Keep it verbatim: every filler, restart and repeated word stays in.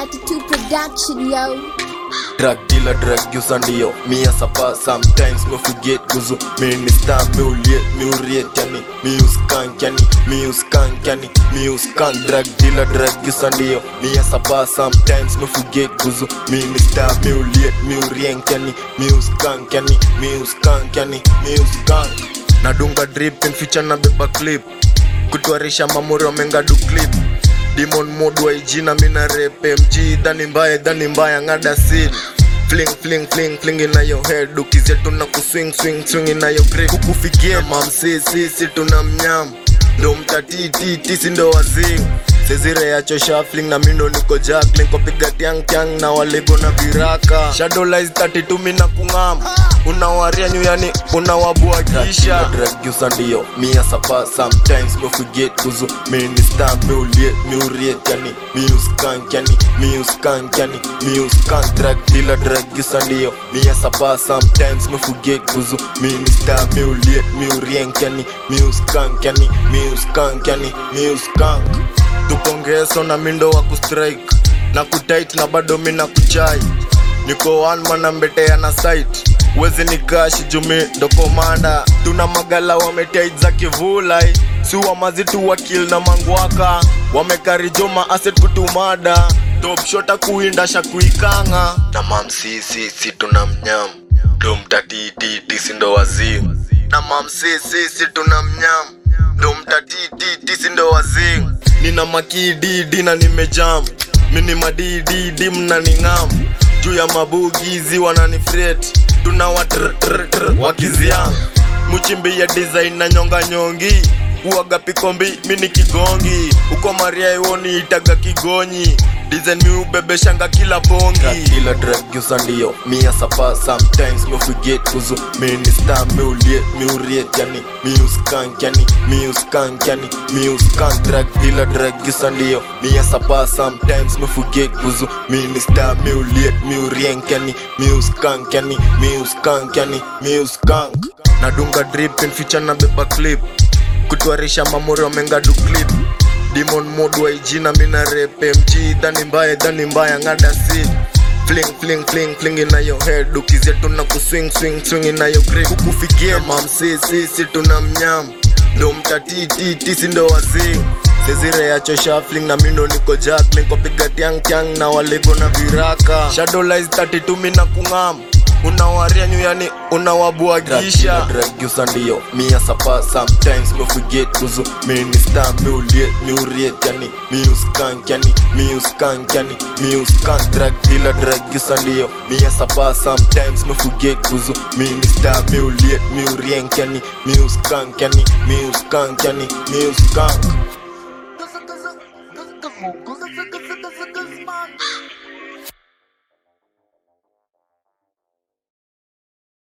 thirty-two production, yo. Drug dealer, drug user ndio me as a boss. Sometimes me forget kuzu me ni star me uliet me uriet yani me use skank yani me use skank yani me use skank. Drug dealer, drug user ndio me as a boss. Sometimes me forget kuzu me ni star me uliet me uriet yani me use skank yani me use skank yani me use skank. Nadunga drip in feature na beba clip kutwarisha mamuri wamenga du clip. Demon mode wa ijina mina rap M G. Dhani mbaya, dhani mbaya ngada seal. Fling, fling, fling, fling in your head. Ukizia tuna kuswing, swing, swing in your grip. Kukufikia mam si, si, si tuna mnyam. Ndo mtati, ti, ti, si ndo wazing. Sezire ya cho shuffling na mindo niko juggling. Kopiga tiang, tiang na walego na viraka. Shadow lies thirty-two mina kungam. Unawaria nyu yani, unawabua kisha. Drag user ndio, me as a boss. Sometimes me forget kuzu me ni star, me uliet, me uriet yani me use skank yani, me use skank yani, me use skank. Drag dealer, drag user ndio, me as a boss. Sometimes me forget kuzu me ni star, me uliet, me uriet yani me use skank yani, me use skank yani, me use skank. Tukongeso na mindo wa kustrike na kutight na bado mina kuchai. Niko one man ambetea na site. Wezi ni kashi jumi do komanda. Tuna magala wametea za kivulai. Suwa mazitu wa kill na mangwaka. Wamekari joma asset kutumada. Top shota kuinda shakuikanga. Na mam si si si tuna mnyam. Dom tati ti ti sindo wazing. Na mam si si si tuna mnyam. Dom tati ti ti sindo wazing. Nina makidi di na nimejam. Mini madidi di mna ningam. Juu ya mabugizi wanani fret. Tuna watr tr tr wakiziang. Muchimbi ya design na nyonga nyongi. Uwaga pikombi mini kigongi. Uko maria iwoni itaga kigonyi. Design mi ubebe shanga kila bongi. Drug dealer, drug user ndio me as a boss. Sometimes me forget kuzu me ni star, me uliet, me uriet yani me use skank yani, me use skank yani, me use skank. Drug dealer, drug user ndio me as a boss. Sometimes me forget kuzu me ni star, me uliet, me uriet yani me use skank yani, me use skank yani, me use skank. Nadunga drip in feature na beba clip kutwarisha mamuri wamenga du clip. Demon mode wa ijina mina rap M G. Dhani mbaya, dhani mbaya ngada seal. Fling, fling, fling, fling in your head. Ukizia tuna kuswing, swing, swing in your grip. Kukufikia mam si, si, si tuna mnyam. Ndo mtati, ti, ti, si ndo wazing. Sezire ya cho shuffling na mindo niko juggling. Kopiga tiang, tiang na walego na viraka. Shadow lies thirty-two mina kungam. Unawaria nyu yani, unawabua kisha. Drag user ndio me as a boss. Sometimes me forget kuzu me ni star, me uliet, me uriet yani me use skank yani, me use skank yani, me use skank. Drag dealer, drag user ndio me as a boss. Sometimes me forget kuzu me ni star, me uliet, me uriet yani me use skank yani, me use skank yani, me use skank.